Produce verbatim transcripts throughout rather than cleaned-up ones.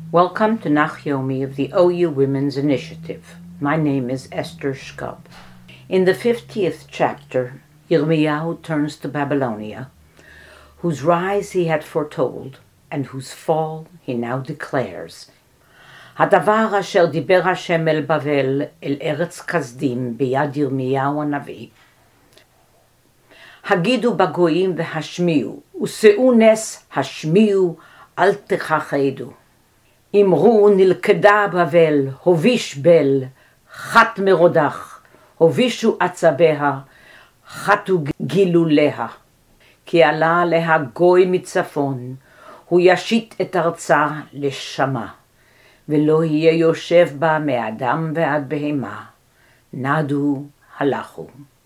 Welcome to Nachyomi of the O U Women's Initiative. My name is Esther Shkub. In the fiftieth chapter, Yirmiyahu turns to Babylonia, whose rise he had foretold, and whose fall he now declares. Hadavar asher diber Hashem el Bavel el Eretz Kasdim biyad Yirmiyahu hanavi. Hagidu bagoyim v'hashmiu, use'u nes hashmiu al techacheidu. אמרו נלכדה בבל, הוביש בל, חת מרודח, הובישו עצביה, חתו גילוליה. כי עלה עליה גוי מצפון, הוא ישית את ארצה לשמה, ולא יהיה יושב בה מאדם ועד בהמה. נדו הלכו.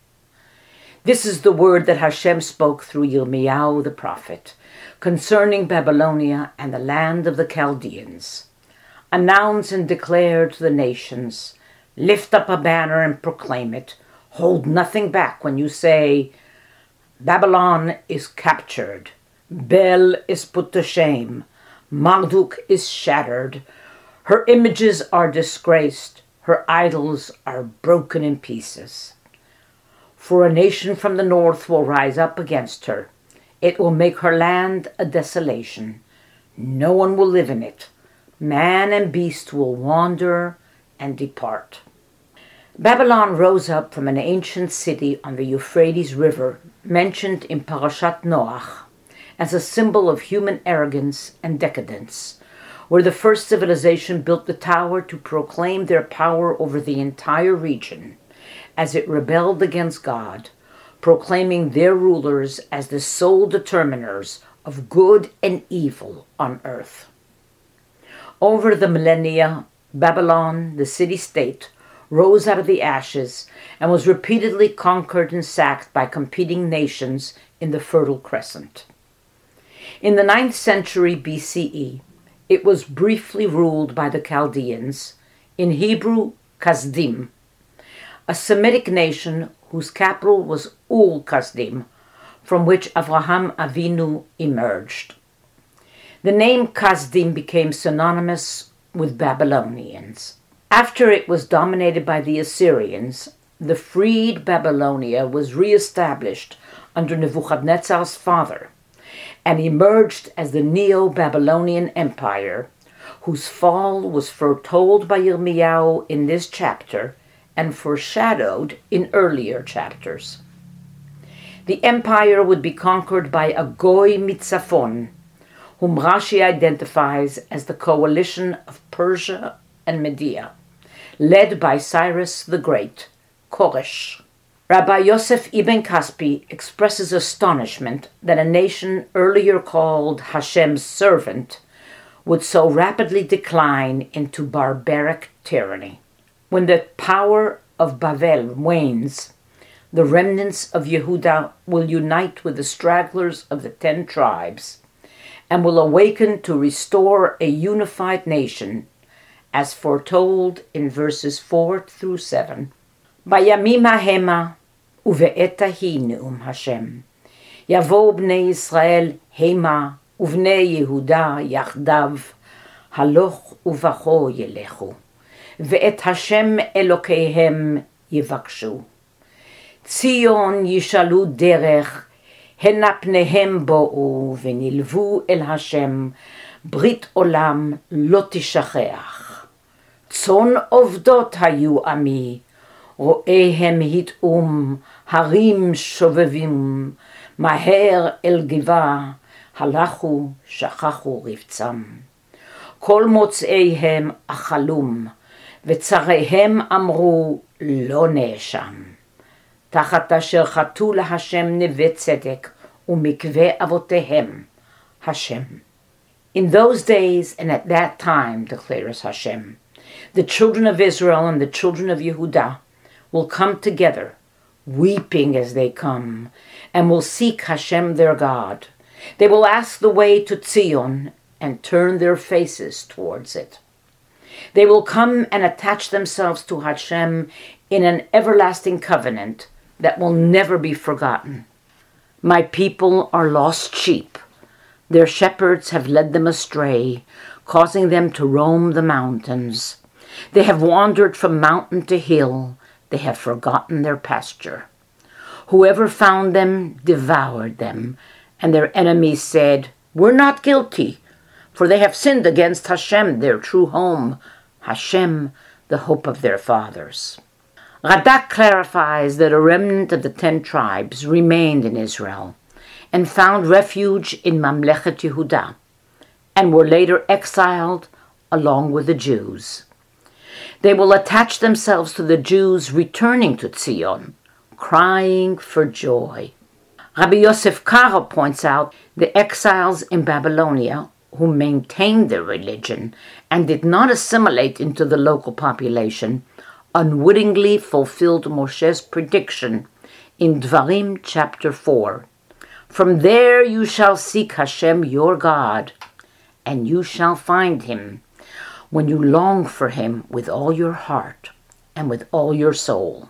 This is the word that Hashem spoke through Yirmiyahu the prophet, concerning Babylonia and the land of the Chaldeans. Announce and declare to the nations, lift up a banner and proclaim it. Hold nothing back when you say, Babylon is captured, Bel is put to shame, Marduk is shattered, her images are disgraced, her idols are broken in pieces. For a nation from the north will rise up against her. It will make her land a desolation. No one will live in it. Man and beast will wander and depart. Babylon rose up from an ancient city on the Euphrates River, mentioned in Parashat Noach, as a symbol of human arrogance and decadence, where the first civilization built the tower to proclaim their power over the entire region, as it rebelled against God, proclaiming their rulers as the sole determiners of good and evil on earth. Over the millennia, Babylon, the city-state, rose out of the ashes and was repeatedly conquered and sacked by competing nations in the Fertile Crescent. In the ninth century B C E, it was briefly ruled by the Chaldeans, in Hebrew, Kasdim, a Semitic nation whose capital was Ur Kasdim, from which Avraham Avinu emerged. The name Kasdim became synonymous with Babylonians. After it was dominated by the Assyrians, the freed Babylonia was re-established under Nebuchadnezzar's father and emerged as the Neo-Babylonian Empire, whose fall was foretold by Yirmiyahu in this chapter and foreshadowed in earlier chapters. The empire would be conquered by a Goy Mitzafon, whom Rashi identifies as the coalition of Persia and Media, led by Cyrus the Great, Koresh. Rabbi Yosef Ibn Kaspi expresses astonishment that a nation earlier called Hashem's servant would so rapidly decline into barbaric tyranny. When the power of Bavel wanes, the remnants of Yehuda will unite with the stragglers of the ten tribes and will awaken to restore a unified nation, as foretold in verses four through seven. Bayamim hahema uve'et hahi ne'um Hashem. Yavo bnei Yisrael hema uvnei Yehuda yachdav haloch uvacho yelechu. ואת השם אלוקיהם יבקשו. ציון ישאלו דרך, הנה פניהם בואו ונלוו אל השם, ברית עולם לא תשכח. צאן עובדות היו עמי, רואיהם התאום, הרים שובבים, מהר אל גבעה, הלכו שכחו רבצם. כל מוצאיהם אכלום, וצריהם אמרו לא נאשם. תחת אשר חטאו להשם נווה צדק ומקווה אבותיהם, Hashem. In those days and at that time, declares Hashem, the children of Israel and the children of Yehuda will come together, weeping as they come, and will seek Hashem their God. They will ask the way to Zion and turn their faces towards it. They will come and attach themselves to Hashem in an everlasting covenant that will never be forgotten. My people are lost sheep. Their shepherds have led them astray. causing them to roam the mountains. They have wandered from mountain to hill. They have forgotten their pasture. Whoever found them devoured them, and their enemies said, "We're not guilty, for they have sinned against Hashem, their true home, Hashem, the hope of their fathers." Radak clarifies that a remnant of the ten tribes remained in Israel and found refuge in Mamlechet Yehuda, and were later exiled along with the Jews. They will attach themselves to the Jews returning to Zion, crying for joy. Rabbi Yosef Karo points out the exiles in Babylonia who maintained their religion and did not assimilate into the local population unwittingly fulfilled Moshe's prediction in Dvarim chapter four. "From there you shall seek Hashem your God, and you shall find him when you long for him with all your heart and with all your soul."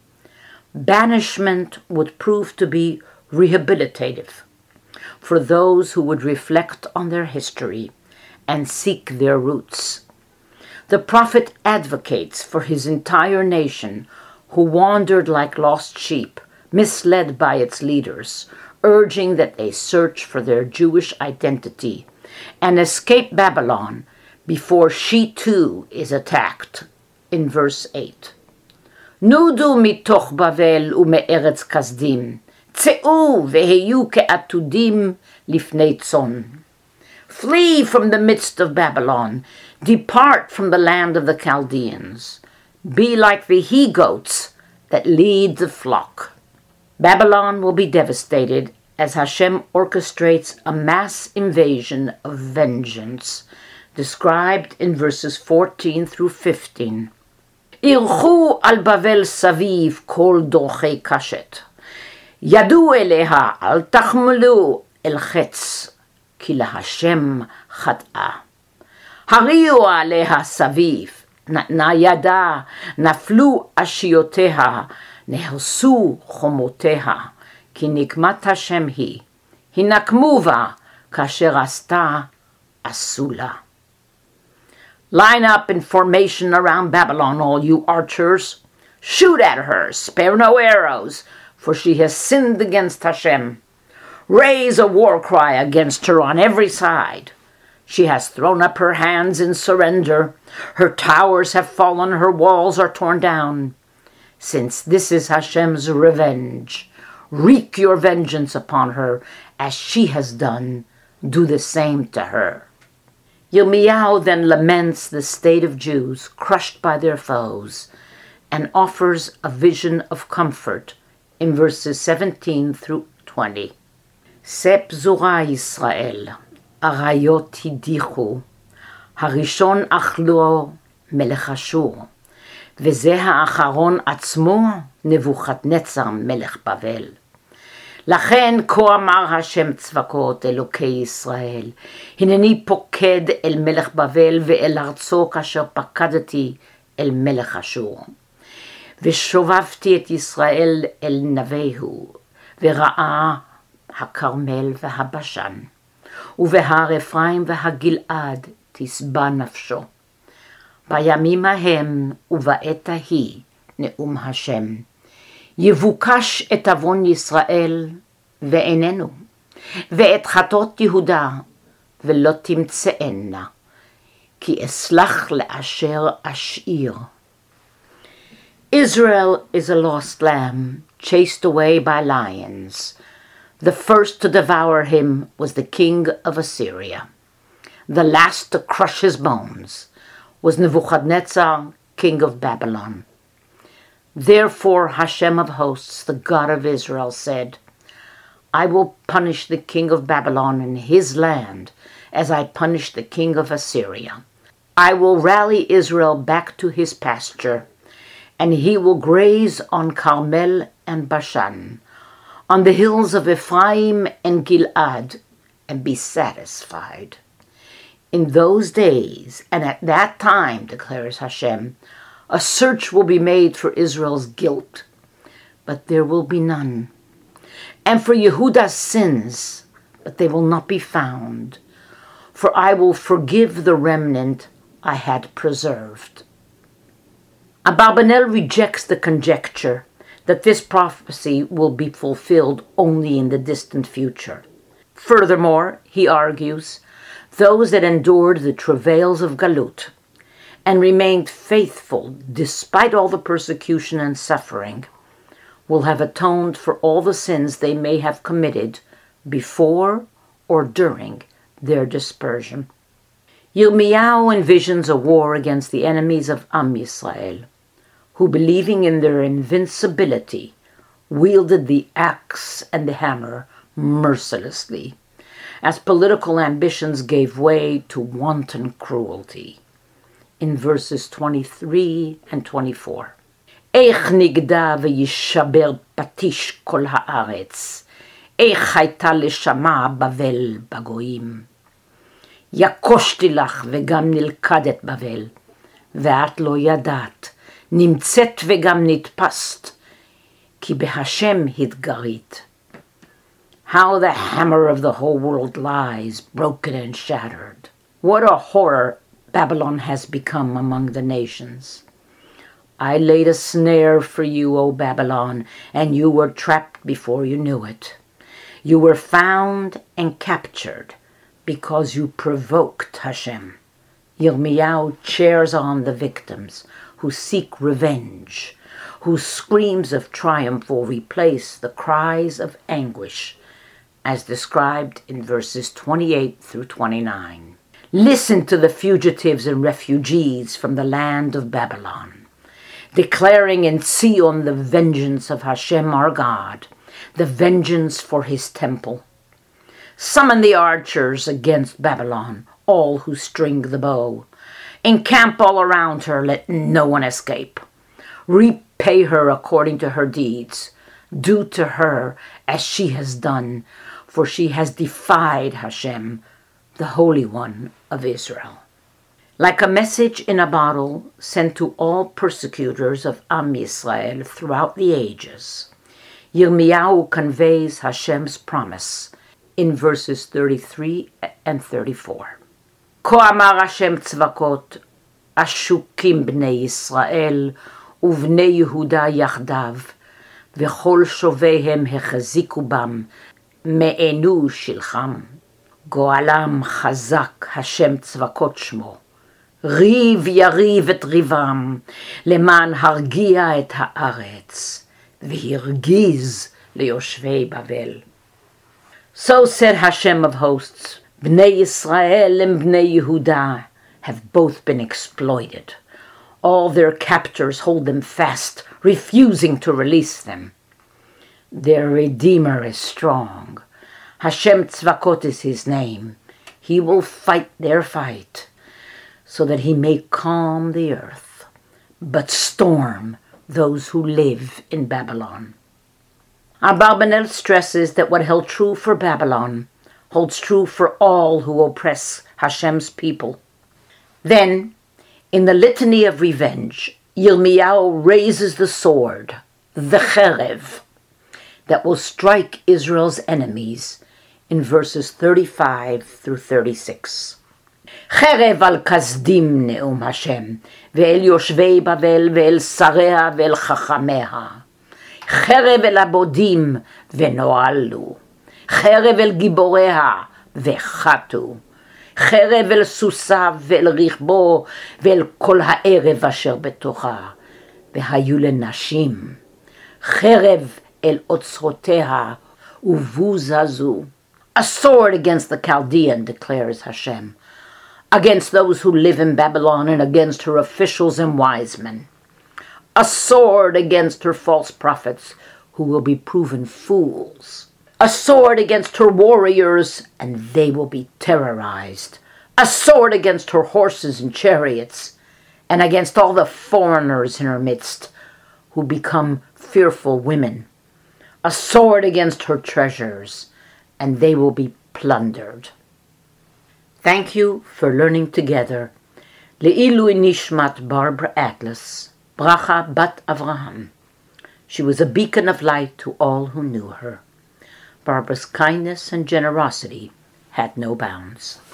Banishment would prove to be rehabilitative for those who would reflect on their history and seek their roots. The prophet advocates for his entire nation who wandered like lost sheep, misled by its leaders, urging that they search for their Jewish identity and escape Babylon before she too is attacked, in verse eight. "Nudu mitoch Bavel ume'eretz kasdim, Tzeu veheyu ke'atudim lifnei tzon." Flee from the midst of Babylon. Depart from the land of the Chaldeans. Be like the he-goats that lead the flock. Babylon will be devastated as Hashem orchestrates a mass invasion of vengeance, described in verses fourteen through fifteen. "Ilchu al Bavel saviv kol dorchei kashet. Yadu eleha al tachmelu el chetz, ki laHashem chat'ah. Hariu aleha saviv, natna yada, naflu ashioteha, nehersu chomoteha, ki nikmat Hashem hi, hinakmuva kasher asta asula." Line up in formation around Babylon, all you archers. Shoot at her, spare no arrows, for she has sinned against Hashem. Raise a war cry against her on every side. She has thrown up her hands in surrender. Her towers have fallen, her walls are torn down. Since this is Hashem's revenge, wreak your vengeance upon her as she has done. Do the same to her. Yirmiyahu then laments the state of Jews crushed by their foes and offers a vision of comfort in verses seventeen through twenty. "Sep zura Yisrael, arayot hidichu, harishon achlo melech Ashur, veze ha'acharon atzmo Nebuchadnezzar melech Bavel. לכן כה אמר השם צבקות אלוקי ישראל, הנני פוקד אל מלך בבל ואל ארצו כאשר פקדתי אל מלך אשור. ושובבתי את ישראל אל נביהו, וראה הכרמל והבשן, ובהר אפרים והגלעד תשבע נפשו. בימים ההם ובעת ההיא נאום השם. יבוקש את עוון ישראל ואיננו, ואת חטאות יהודה ולא תמצאנה, כי אסלח לאשר אשאיר. Israel is a lost lamb, chased away by lions. The first to devour him was the king of Assyria. The last to crush his bones was Nebuchadnezzar, king of Babylon. Therefore Hashem of hosts, the God of Israel, said, I will punish the king of Babylon and his land as I punished the king of Assyria. I will rally Israel back to his pasture, and he will graze on Carmel and Bashan, on the hills of Ephraim and Gilad, and be satisfied. In those days, and at that time, declares Hashem, a search will be made for Israel's guilt, but there will be none, and for Yehuda's sins, but they will not be found. for I will forgive the remnant I had preserved. Abarbanel rejects the conjecture that this prophecy will be fulfilled only in the distant future. Furthermore, he argues, those that endured the travails of Galut and remained faithful despite all the persecution and suffering will have atoned for all the sins they may have committed before or during their dispersion. Yirmiyahu envisions a war against the enemies of Am Yisrael, who, believing in their invincibility, wielded the axe and the hammer mercilessly, as political ambitions gave way to wanton cruelty. In verses twenty-three and twenty-four. איך נגדע וישבר פטיש כל הארץ, איך הייתה לשמה בבל בגויים. יקושתי לך וגם נלכדת בבל, ואת לא ידעת, נמצאת וגם נתפסת, כי בהשם התגרית. How the hammer of the whole world lies, broken and shattered. What a horror Babylon has become among the nations. I laid a snare for you, O Babylon, and you were trapped before you knew it. You were found and captured because you provoked Hashem. Yirmiyahu cheers on the victims who seek revenge, whose screams of triumph will replace the cries of anguish, as described in verses twenty-eight through twenty-nine. Listen to the fugitives and refugees from the land of Babylon, declaring in Zion the vengeance of Hashem our God, the vengeance for his temple. Summon the archers against Babylon, all who string the bow. Encamp all around her, let no one escape. Repay her according to her deeds. Do to her as she has done, for she has defied Hashem, the Holy One of Israel. Like a message in a bottle sent to all persecutors of Am Yisrael throughout the ages, Yirmiyahu conveys Hashem's promise in verses thirty-three and thirty-four. כה אמר השם צבקות, אשוקים בני ישראל ובני יהודה יחדיו, וכל שוביהם החזיקו בם, מענו שלחם. גואלם חזק השם צבקות שמו, ריב יריב את ריבם, למען הרגיע את הארץ, והרגיז ליושבי בבל. So said Hashem of hosts, Bnei Yisrael and Bnei Yehuda have both been exploited. All their captors hold them fast, refusing to release them. Their Redeemer is strong. Hashem Tzvakot is his name. He will fight their fight so that he may calm the earth, but storm those who live in Babylon. Abarbanel stresses that what held true for Babylon holds true for all who oppress Hashem's people. Then, in the litany of revenge, Yirmiyahu raises the sword, the cherev, that will strike Israel's enemies in verses thirty-five through thirty-six. חרב על כסדים נאום השם, ואל יושבי בבל ואל שריה ואל חכמיה. חרב אל הבודים ונועלו. חרב אל גיבוריה וחטו. חרב אל סוסיו ואל רכבו ואל כל הערב אשר בתוכה. והיו לנשים. חרב אל אוצרותיה ובוזזו. A sword against the Chaldean, declares Hashem, against those who live in Babylon and against her officials and wise men. A sword against her false prophets, who will be proven fools. A sword against her warriors, and they will be terrorized. A sword against her horses and chariots, and against all the foreigners in her midst, who become fearful women. A sword against her treasures, and they will be plundered. Thank you for learning together. Le'ilui Nishmat Barbara Atlas, Bracha Bat Avraham. She was a beacon of light to all who knew her. Barbara's kindness and generosity had no bounds.